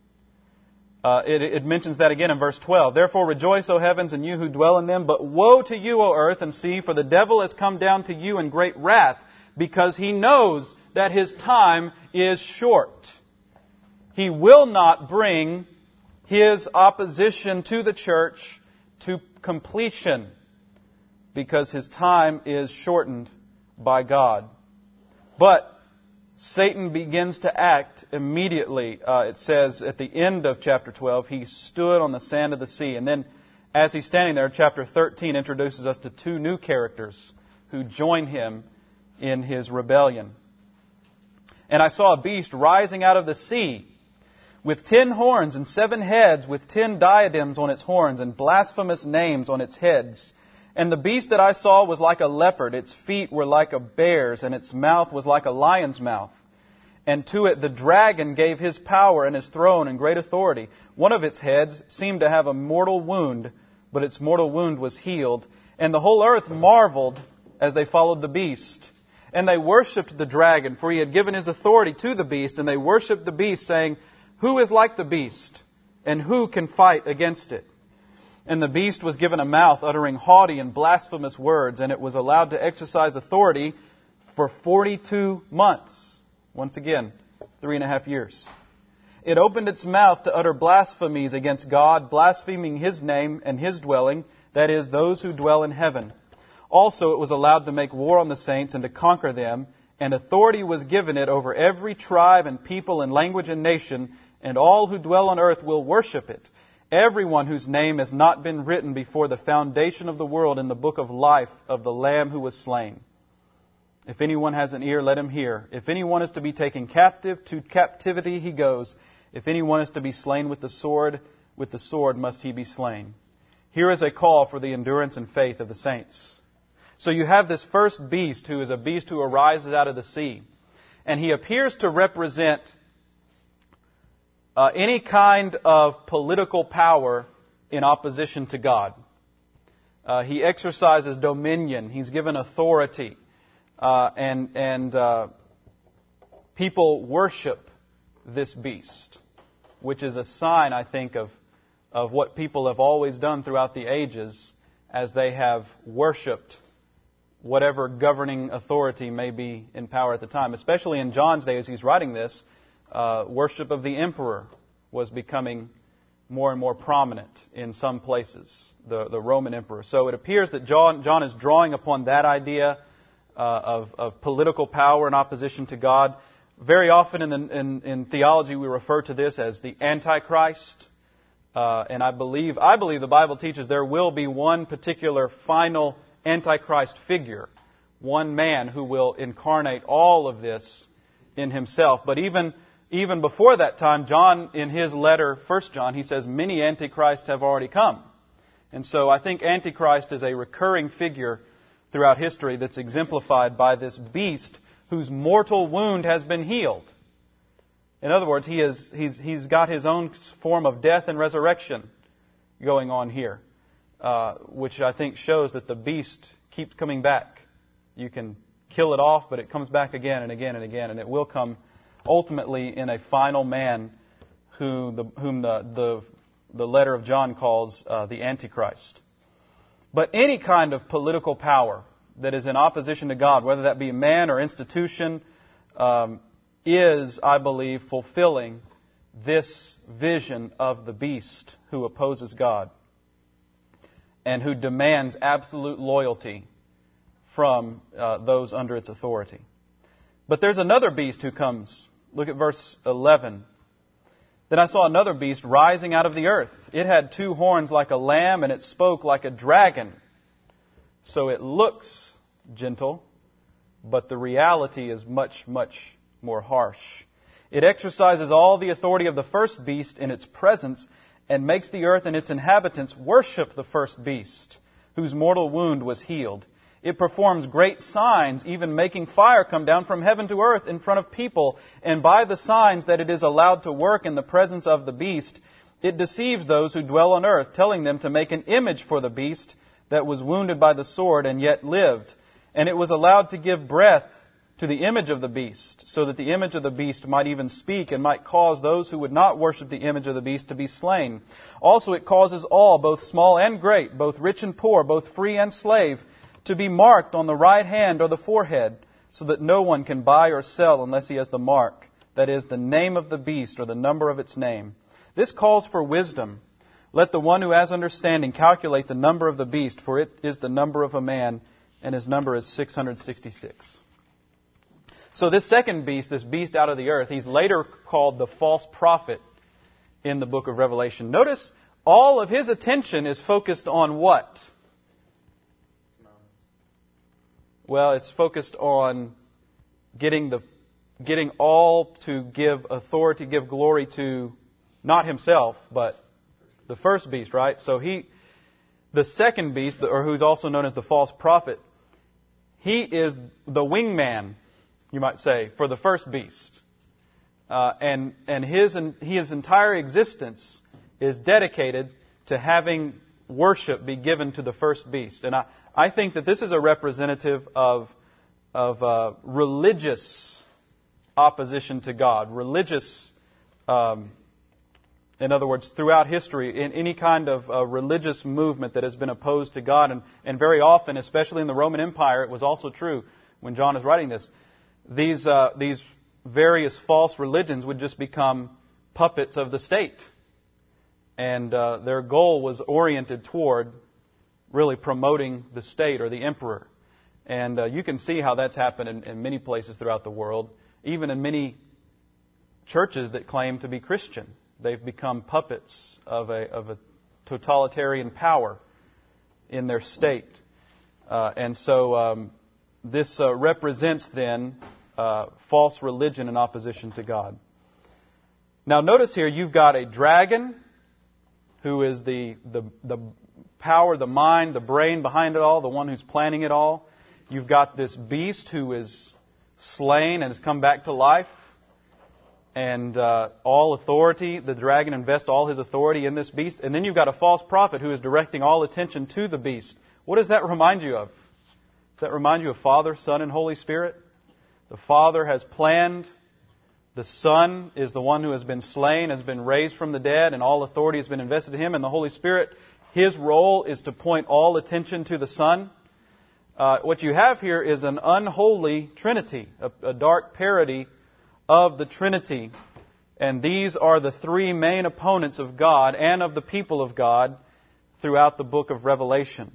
Uh, it, it mentions that again in verse twelve. Therefore rejoice, O heavens, and you who dwell in them. But woe to you, O earth and sea, for the devil has come down to you in great wrath, because he knows that his time is short. He will not bring his opposition to the church to completion, because his time is shortened by God. But Satan begins to act immediately. Uh, it says at the end of chapter twelve, he stood on the sand of the sea. And then as he's standing there, chapter thirteen introduces us to two new characters who join him in his rebellion. And I saw a beast rising out of the sea, with ten horns and seven heads, with ten diadems on its horns and blasphemous names on its heads. And the beast that I saw was like a leopard, its feet were like a bear's, and its mouth was like a lion's mouth. And to it the dragon gave his power and his throne and great authority. One of its heads seemed to have a mortal wound, but its mortal wound was healed. And the whole earth marveled as they followed the beast. And they worshipped the dragon, for he had given his authority to the beast. And they worshipped the beast, saying, Who is like the beast? And who can fight against it? And the beast was given a mouth uttering haughty and blasphemous words, and it was allowed to exercise authority for forty-two months. Once again, three and a half years. It opened its mouth to utter blasphemies against God, blaspheming His name and His dwelling, that is, those who dwell in heaven. Also, it was allowed to make war on the saints and to conquer them, and authority was given it over every tribe and people and language and nation, and all who dwell on earth will worship it. everyone whose name has not been written before the foundation of the world in the book of life of the Lamb who was slain. If anyone has an ear, let him hear. If anyone is to be taken captive, to captivity he goes. If anyone is to be slain with the sword, with the sword must he be slain. Here is a call for the endurance and faith of the saints. So you have this first beast, who is a beast who arises out of the sea. And he appears to represent uh, any kind of political power in opposition to God. Uh, he exercises dominion. He's given authority. Uh, and and uh, people worship this beast, which is a sign, I think, of, of what people have always done throughout the ages as they have worshipped whatever governing authority may be in power at the time. Especially in John's day, as he's writing this, uh, worship of the emperor was becoming more and more prominent in some places, the, the Roman emperor. So it appears that John, John is drawing upon that idea Uh, of, of political power in opposition to God. Very often in, the, in, in theology we refer to this as the Antichrist. Uh, and I believe, I believe the Bible teaches there will be one particular final Antichrist figure. One man who will incarnate all of this in himself. But even, even before that time, John, in his letter, First John, he says many Antichrists have already come. And so I think Antichrist is a recurring figure throughout history that's exemplified by this beast whose mortal wound has been healed. In other words, he is, he's, he's got his own form of death and resurrection going on here, uh, which I think shows that the beast keeps coming back. You can kill it off, but it comes back again and again and again, and it will come ultimately in a final man who the, whom the, the, the letter of John calls uh, the Antichrist. But any kind of political power that is in opposition to God, whether that be a man or institution, um, is, I believe, fulfilling this vision of the beast who opposes God and who demands absolute loyalty from uh, those under its authority. But there's another beast who comes. Look at verse eleven. Then I saw another beast rising out of the earth. It had two horns like a lamb, and it spoke like a dragon. So it looks gentle, but the reality is much, much more harsh. It exercises all the authority of the first beast in its presence, and makes the earth and its inhabitants worship the first beast, whose mortal wound was healed. It performs great signs, even making fire come down from heaven to earth in front of people. And by the signs that it is allowed to work in the presence of the beast, it deceives those who dwell on earth, telling them to make an image for the beast that was wounded by the sword and yet lived. And it was allowed to give breath to the image of the beast, so that the image of the beast might even speak and might cause those who would not worship the image of the beast to be slain. Also it causes all, both small and great, both rich and poor, both free and slave, to be marked on the right hand or the forehead, so that no one can buy or sell unless he has the mark, that is, the name of the beast or the number of its name. This calls for wisdom. Let the one who has understanding calculate the number of the beast, for it is the number of a man, and his number is six hundred sixty-six. So this second beast, this beast out of the earth, he's later called the false prophet in the book of Revelation. Notice all of his attention is focused on what? Well, it's focused on getting the getting all to give authority, give glory to not himself, but the first beast, right? So he, the second beast, or who's also known as the false prophet, he is the wingman, you might say, for the first beast. Uh, and and his his entire existence is dedicated to having worship be given to the first beast. And I, I think that this is a representative of, of uh, religious opposition to God. Religious, um, in other words, throughout history, in any kind of uh, religious movement that has been opposed to God. And, and very often, especially in the Roman Empire, it was also true when John is writing this. These, uh, these various false religions would just become puppets of the state. And uh, their goal was oriented toward really promoting the state or the emperor. And uh, you can see how that's happened in, in many places throughout the world, even in many churches that claim to be Christian. They've become puppets of a, of a totalitarian power in their state. Uh, and so um, this uh, represents then uh, false religion in opposition to God. Now notice here you've got a dragon who is the, the, the power, the mind, the brain behind it all, the one who's planning it all. You've got this beast who is slain and has come back to life. And uh, all authority, the dragon invests all his authority in this beast. And then you've got a false prophet who is directing all attention to the beast. What does that remind you of? Does that remind you of Father, Son, and Holy Spirit? The Father has planned. The Son is the one who has been slain, has been raised from the dead, and all authority has been invested in Him. And the Holy Spirit, His role is to point all attention to the Son. Uh, what you have here is an unholy Trinity, a, a dark parody of the Trinity. And these are the three main opponents of God and of the people of God throughout the book of Revelation.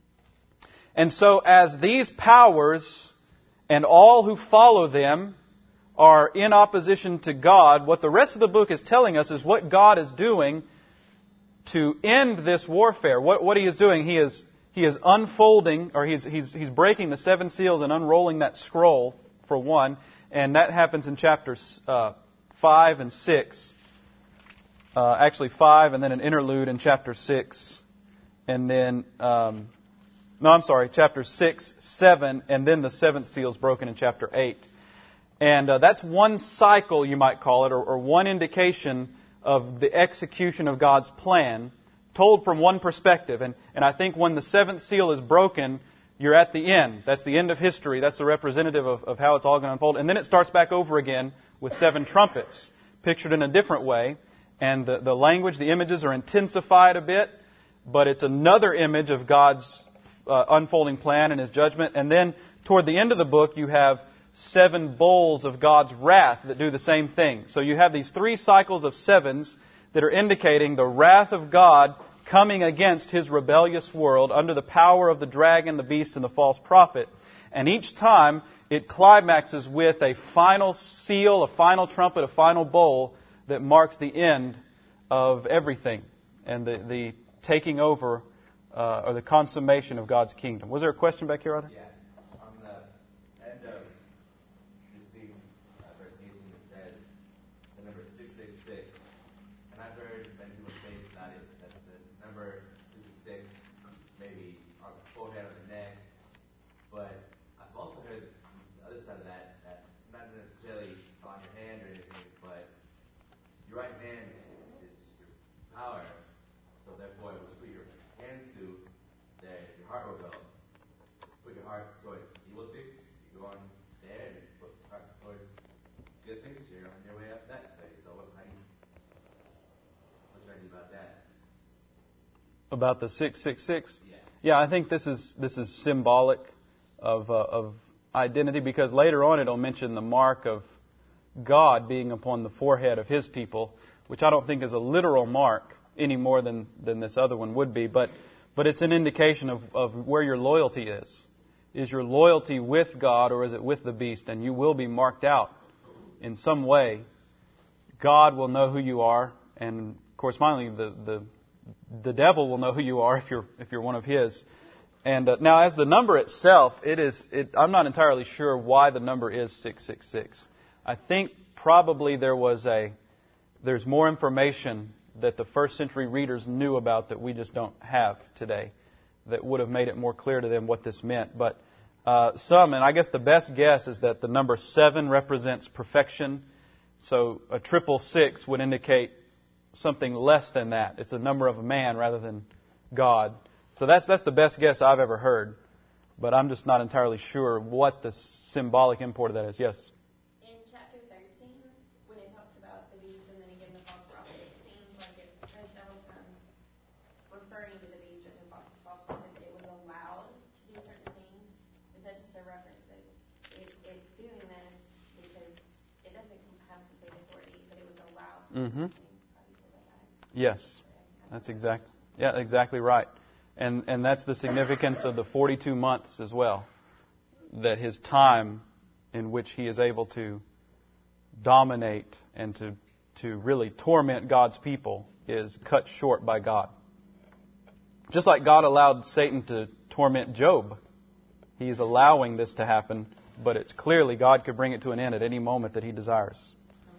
And so as these powers and all who follow them are in opposition to God, what the rest of the book is telling us is what God is doing to end this warfare. What, what He is doing, He is He is unfolding, or he's, he's, he's breaking the seven seals and unrolling that scroll, for one. And that happens in chapters uh, five and six. Uh, actually five, and then an interlude in chapter six. And then, um, no, I'm sorry, chapter six, seven, and then the seventh seal is broken in chapter eight. And uh, that's one cycle, you might call it, or, or one indication of the execution of God's plan, told from one perspective. And, and I think when the seventh seal is broken, you're at the end. That's the end of history. That's the representative of, of how it's all going to unfold. And then it starts back over again with seven trumpets, pictured in a different way. And the, the language, the images are intensified a bit, but it's another image of God's uh, unfolding plan and His judgment. And then toward the end of the book, you have seven bowls of God's wrath that do the same thing. So you have these three cycles of sevens that are indicating the wrath of God coming against His rebellious world under the power of the dragon, the beast, and the false prophet. And each time it climaxes with a final seal, a final trumpet, a final bowl that marks the end of everything and the, the taking over uh, or the consummation of God's kingdom. Was there a question back here, Arthur? Yeah. On the end of sixteen, uh, verse eighteen, it says the number six six six. And I've heard many people say that it, that the number sixty-six maybe on the forehead or the neck. But I've also heard the other side of that, that not necessarily on your hand or anything, but your right hand is your power. So therefore, what you put your hand to, that your heart will go. Put your heart towards evil things, you go on there, and put your heart towards good things, you're on your way up that way. So what, how do you, what should I do about that? About the six six six? Yeah. Yeah, I think this is this is symbolic of uh, of identity, because later on it'll mention the mark of God being upon the forehead of His people, which I don't think is a literal mark any more than, than this other one would be, but but it's an indication of, of where your loyalty is. Is your loyalty with God, or is it with the beast? And you will be marked out in some way. God will know who you are, and correspondingly the the the devil will know who you are if you're if you're one of his. And uh, now, as the number itself, it is. It, I'm not entirely sure why the number is six six six. I think probably there was a there's more information that the first century readers knew about that we just don't have today, that would have made it more clear to them what this meant. But uh, some, and I guess the best guess is that the number seven represents perfection. So a triple six would indicate something less than that. It's a number of a man rather than God. So that's that's the best guess I've ever heard. But I'm just not entirely sure what the symbolic import of that is. Yes? In chapter thirteen, when it talks about the beast and then again the false prophet, it seems like it says several times referring to the beast or the false prophet that it was allowed to do certain things. Is that just a reference that it, it's doing this because it doesn't have complete authority, but it was allowed to Mm-hmm. do things? How do you say that? Yes. That's exact. Yeah, exactly right. And and that's the significance of the forty-two months as well. That His time in which He is able to dominate and to, to really torment God's people is cut short by God. Just like God allowed Satan to torment Job, He's allowing this to happen, but it's clearly God could bring it to an end at any moment that He desires.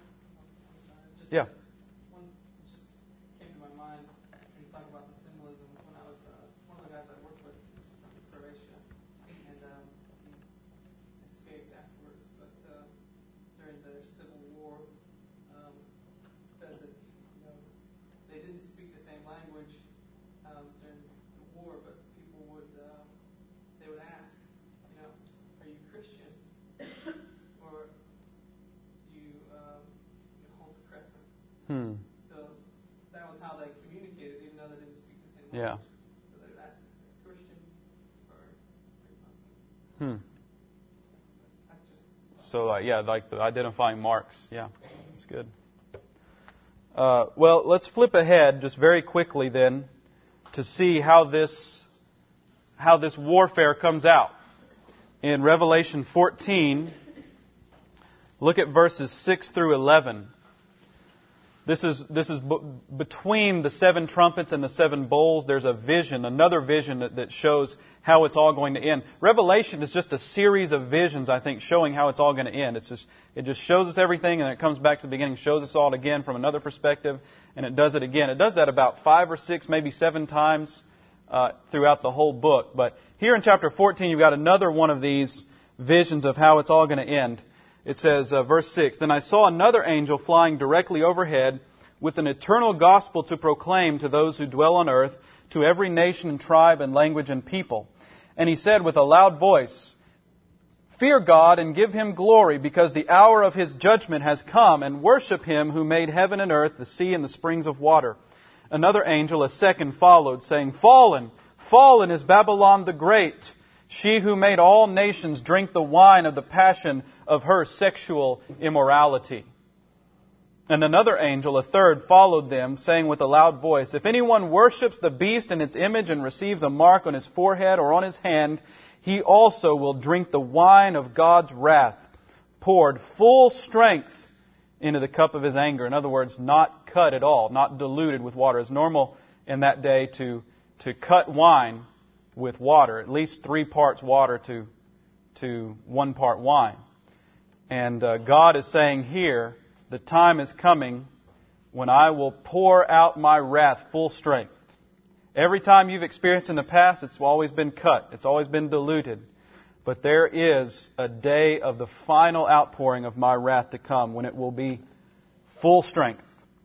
Yeah. One just came to my mind when you talk about the symbolism. When I was uh, one of the guys I worked with is from Croatia, and um, he escaped afterwards. But uh, during their civil war, um, said that you know they didn't speak the same language um, during the war, but people would um, they would ask, you know, are you Christian or do you um, you know, hold the crescent? Hmm. So that was how they communicated, even though they didn't speak the same Yeah. language. So they would ask, are you Christian or are you Muslim? Hmm. That's just So, like, yeah, like the identifying marks. Yeah, that's good. Uh, well, let's flip ahead just very quickly then to see how this how this warfare comes out. In Revelation fourteen, look at verses six through eleven. This is this is b- between the seven trumpets and the seven bowls. There's a vision, another vision that, that shows how it's all going to end. Revelation is just a series of visions, I think, showing how it's all going to end. It's just it just shows us everything, and then it comes back to the beginning, shows us all again from another perspective, and it does it again. It does that about five or six, maybe seven times uh, throughout the whole book. But here in chapter fourteen, you've got another one of these visions of how it's all going to end. It says, uh, verse six, Then I saw another angel flying directly overhead with an eternal gospel to proclaim to those who dwell on earth, to every nation and tribe and language and people. And he said with a loud voice, Fear God and give Him glory, because the hour of His judgment has come, and worship Him who made heaven and earth, the sea and the springs of water. Another angel, a second, followed, saying, Fallen, fallen is Babylon the Great, she who made all nations drink the wine of the passion of her sexual immorality. And another angel, a third, followed them, saying with a loud voice, If anyone worships the beast and its image and receives a mark on his forehead or on his hand, he also will drink the wine of God's wrath, poured full strength into the cup of His anger. In other words, not cut at all, not diluted with water. It's normal in that day to, to cut wine with water, at least three parts water to, to one part wine. And uh, God is saying here, the time is coming when I will pour out my wrath full strength. Every time you've experienced in the past, it's always been cut. It's always been diluted. But there is a day of the final outpouring of my wrath to come when it will be full strength.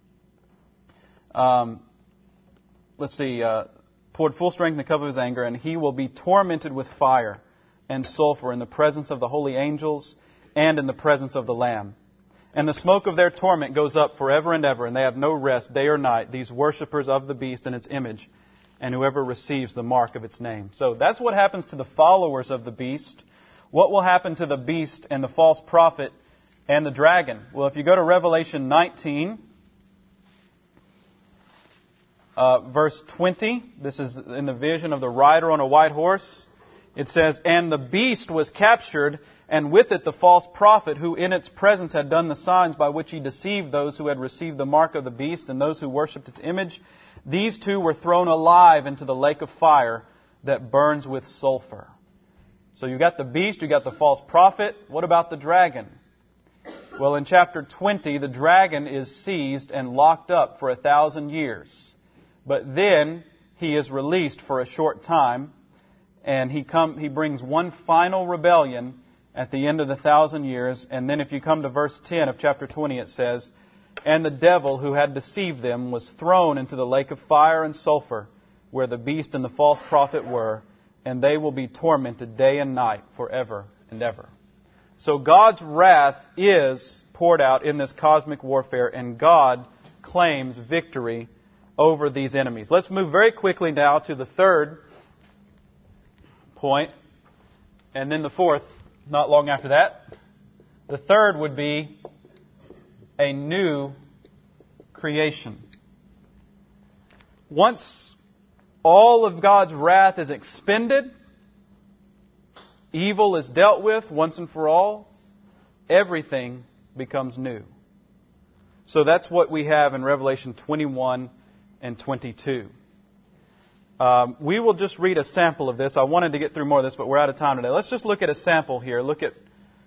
Um, let's see. Uh, poured full strength in the cup of His anger, and He will be tormented with fire and sulfur in the presence of the holy angels and in the presence of the Lamb. And the smoke of their torment goes up forever and ever, and they have no rest day or night, these worshippers of the beast and its image, and whoever receives the mark of its name. So that's what happens to the followers of the beast. What will happen to the beast and the false prophet and the dragon? Well, if you go to Revelation nineteen, uh, verse twenty, this is in the vision of the rider on a white horse. It says, And the beast was captured, and with it the false prophet, who in its presence had done the signs by which he deceived those who had received the mark of the beast and those who worshipped its image. These two were thrown alive into the lake of fire that burns with sulfur. So you got the beast, you got the false prophet. What about the dragon? Well, in chapter twenty, the dragon is seized and locked up for a thousand years. But then he is released for a short time, and he come he brings one final rebellion at the end of the thousand years. And then if you come to verse ten of chapter twenty, it says, And the devil who had deceived them was thrown into the lake of fire and sulfur, where the beast and the false prophet were, and they will be tormented day and night forever and ever. So God's wrath is poured out in this cosmic warfare, and God claims victory over these enemies. Let's move very quickly now to the third point, and then the fourth, not long after that. The third would be a new creation. Once all of God's wrath is expended, evil is dealt with once and for all, everything becomes new. So that's what we have in Revelation twenty-one and twenty-two. Um, we will just read a sample of this. I wanted to get through more of this, but we're out of time today. Let's just look at a sample here. Look at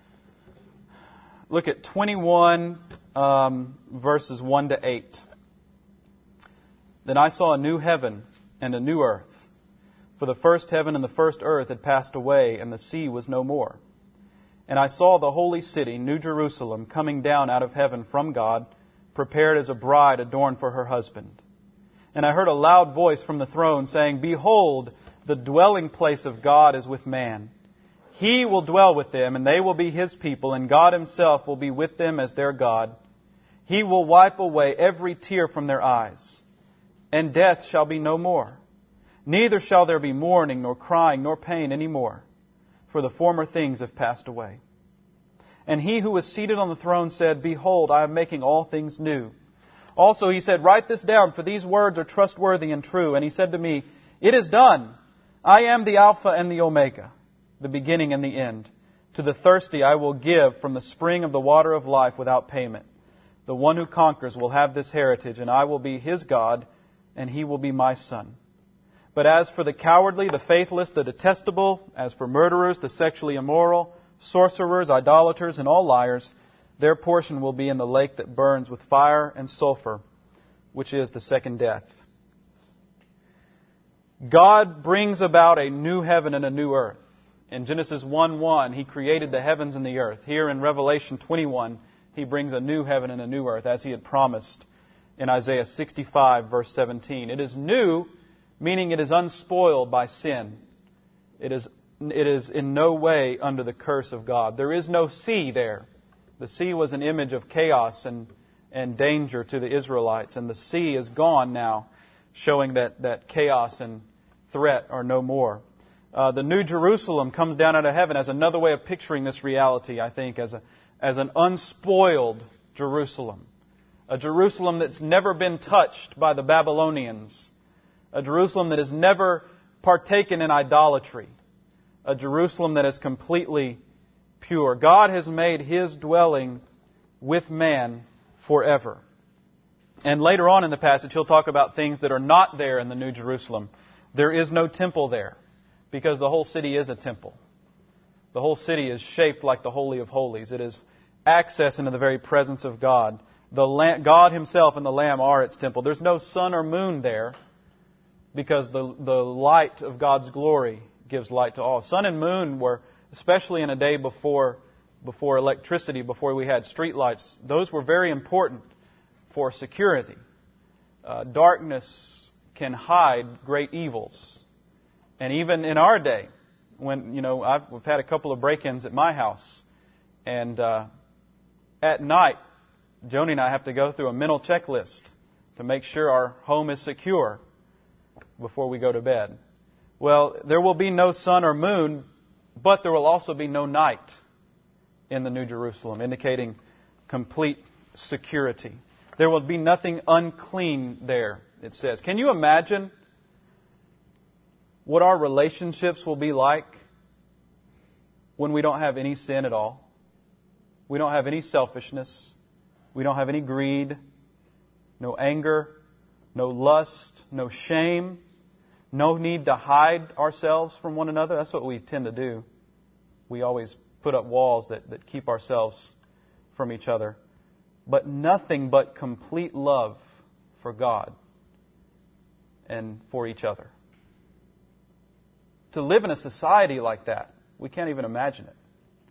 look at twenty-one um, verses one to eight. Then I saw a new heaven and a new earth. For the first heaven and the first earth had passed away, and the sea was no more. And I saw the holy city, New Jerusalem, coming down out of heaven from God, prepared as a bride adorned for her husband. And I heard a loud voice from the throne saying, Behold, the dwelling place of God is with man. He will dwell with them, and they will be His people, and God Himself will be with them as their God. He will wipe away every tear from their eyes, and death shall be no more. Neither shall there be mourning, nor crying, nor pain any more, for the former things have passed away. And He who was seated on the throne said, Behold, I am making all things new. Also He said, Write this down, for these words are trustworthy and true. And He said to me, It is done. I am the Alpha and the Omega, the beginning and the end. To the thirsty I will give from the spring of the water of life without payment. The one who conquers will have this heritage, and I will be his God, and he will be my son. But as for the cowardly, the faithless, the detestable, as for murderers, the sexually immoral, sorcerers, idolaters, and all liars, their portion will be in the lake that burns with fire and sulfur, which is the second death. God brings about a new heaven and a new earth. In Genesis one one, He created the heavens and the earth. Here in Revelation twenty-one, He brings a new heaven and a new earth, as He had promised in Isaiah sixty-five, verse seventeen. It is new, meaning it is unspoiled by sin. It is, it is in no way under the curse of God. There is no sea there. The sea was an image of chaos and, and danger to the Israelites, and the sea is gone now, showing that, that chaos and threat are no more. Uh, the New Jerusalem comes down out of heaven as another way of picturing this reality, I think, as a as an unspoiled Jerusalem. A Jerusalem that's never been touched by the Babylonians. A Jerusalem that has never partaken in idolatry. A Jerusalem that is completely pure. God has made His dwelling with man forever. And later on in the passage, He'll talk about things that are not there in the New Jerusalem. There is no temple there, because the whole city is a temple. The whole city is shaped like the Holy of Holies. It is access into the very presence of God. The Lamb, God Himself and the Lamb are its temple. There's no sun or moon there, because the, the light of God's glory gives light to all. Sun and moon were, especially in a day before, before electricity, before we had street lights, those were very important for security. Uh, darkness can hide great evils. And even in our day, when, you know, I've we've had a couple of break-ins at my house, and uh, at night, Joni and I have to go through a mental checklist to make sure our home is secure before we go to bed. Well, there will be no sun or moon, but there will also be no night in the New Jerusalem, indicating complete security. There will be nothing unclean there, it says. Can you imagine what our relationships will be like when we don't have any sin at all? We don't have any selfishness. We don't have any greed, no anger, no lust, no shame, no need to hide ourselves from one another. That's what we tend to do. We always put up walls that, that keep ourselves from each other. But nothing but complete love for God and for each other. To live in a society like that, we can't even imagine it.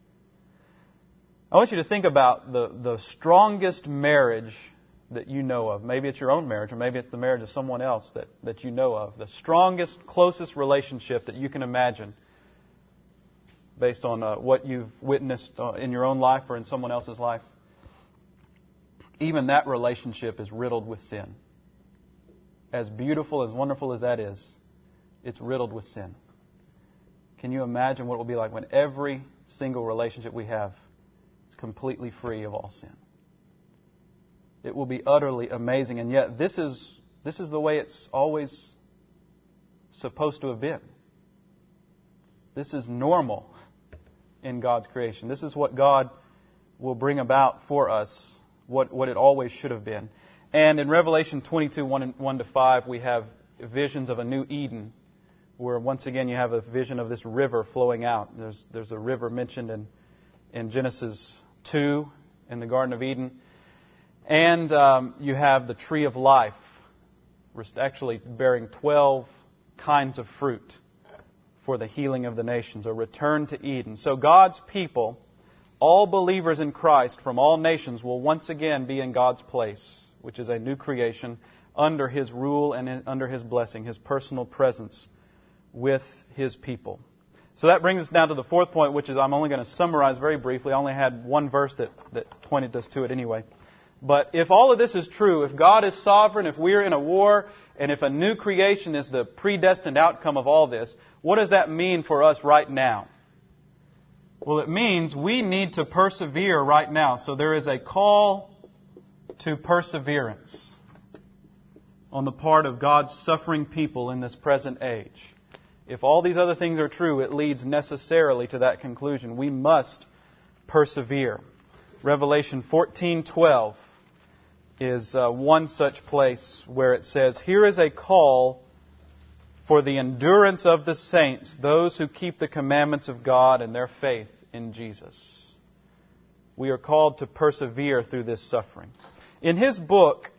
I want you to think about the, the strongest marriage that you know of. Maybe it's your own marriage, or maybe it's the marriage of someone else that, that you know of. The strongest, closest relationship that you can imagine based on uh, what you've witnessed uh, in your own life or in someone else's life. Even that relationship is riddled with sin. As beautiful, as wonderful as that is, it's riddled with sin. Can you imagine what it will be like when every single relationship we have is completely free of all sin? It will be utterly amazing. And yet this is this is the way it's always supposed to have been. This is normal in God's creation. This is what God will bring about for us what, what it always should have been. And in Revelation twenty-two, one to five, we have visions of a new Eden, where once again you have a vision of this river flowing out. There's, there's a river mentioned in, in Genesis two in the Garden of Eden. And um, you have the tree of life, actually bearing twelve kinds of fruit for the healing of the nations, a return to Eden. So God's people, all believers in Christ from all nations, will once again be in God's place, which is a new creation, under His rule and under His blessing, His personal presence with His people. So that brings us down to the fourth point, which is I'm only going to summarize very briefly. I only had one verse that, that pointed us to it anyway. But if all of this is true, if God is sovereign, if we're in a war, and if a new creation is the predestined outcome of all this, what does that mean for us right now? Well, it means we need to persevere right now. So there is a call to perseverance on the part of God's suffering people in this present age. If all these other things are true, it leads necessarily to that conclusion. We must persevere. Revelation fourteen twelve is uh, one such place where it says, "Here is a call for the endurance of the saints, those who keep the commandments of God and their faith in Jesus." We are called to persevere through this suffering. In his book,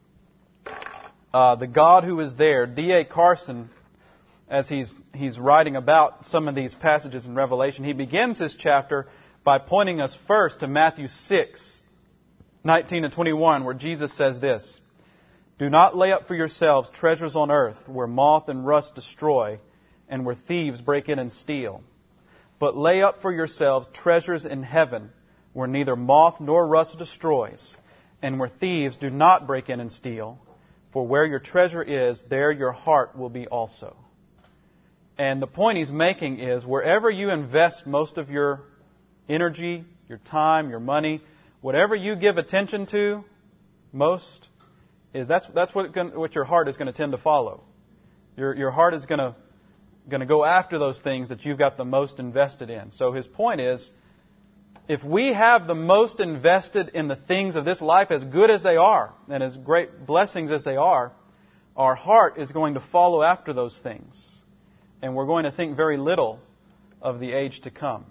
uh, The God Who Is There, D A Carson, as he's he's writing about some of these passages in Revelation, he begins his chapter by pointing us first to Matthew six, nineteen to twenty-one, where Jesus says this, "Do not lay up for yourselves treasures on earth, where moth and rust destroy, and where thieves break in and steal. But lay up for yourselves treasures in heaven, where neither moth nor rust destroys, and where thieves do not break in and steal. For where your treasure is, there your heart will be also." And the point he's making is, wherever you invest most of your energy, your time, your money, whatever you give attention to most, is that's that's what it, what your heart is going to tend to follow. Your your heart is going to going to go after those things that you've got the most invested in. So his point is, if we have the most invested in the things of this life, as good as they are, and as great blessings as they are, our heart is going to follow after those things. And we're going to think very little of the age to come.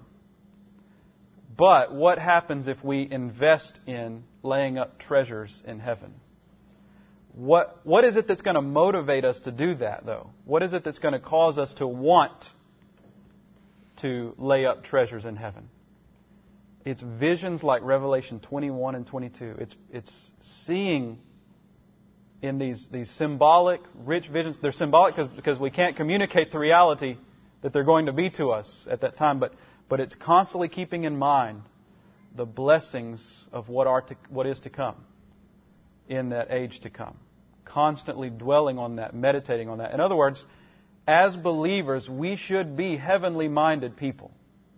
But what happens if we invest in laying up treasures in heaven? What What is it that's going to motivate us to do that, though? What is it that's going to cause us to want to lay up treasures in heaven? It's visions like Revelation twenty-one and twenty-two. It's it's seeing in these, these symbolic, rich visions. They're symbolic because, because we can't communicate the reality that they're going to be to us at that time. But but it's constantly keeping in mind the blessings of what are to, what is to come in that age to come. Constantly dwelling on that, meditating on that. In other words, as believers, we should be heavenly minded people.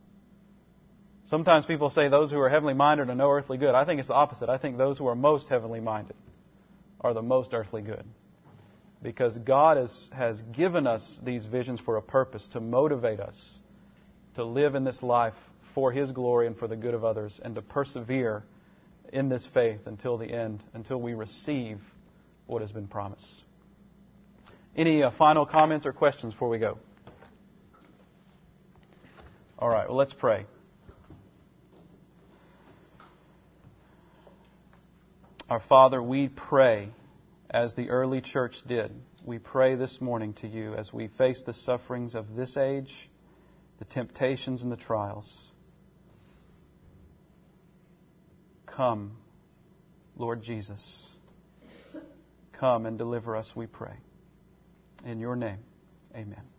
Sometimes people say those who are heavenly minded are no earthly good. I think it's the opposite. I think those who are most heavenly minded are the most earthly good. Because God has, has given us these visions for a purpose, to motivate us to live in this life for His glory and for the good of others, and to persevere in this faith until the end, until we receive what has been promised. Any uh, final comments or questions before we go? All right, well, let's pray. Our Father, we pray as the early church did. We pray this morning to You as we face the sufferings of this age, the temptations and the trials. Come, Lord Jesus. Come and deliver us, we pray. In Your name, amen.